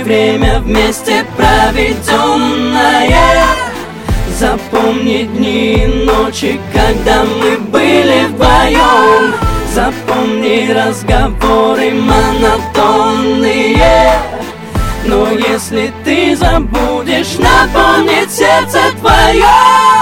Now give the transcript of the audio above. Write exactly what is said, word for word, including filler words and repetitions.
время вместе проведенное. Запомни дни и ночи, когда мы были вдвоем. Запомни разговоры монотонные. Но если ты забудешь, напомнит сердце твое.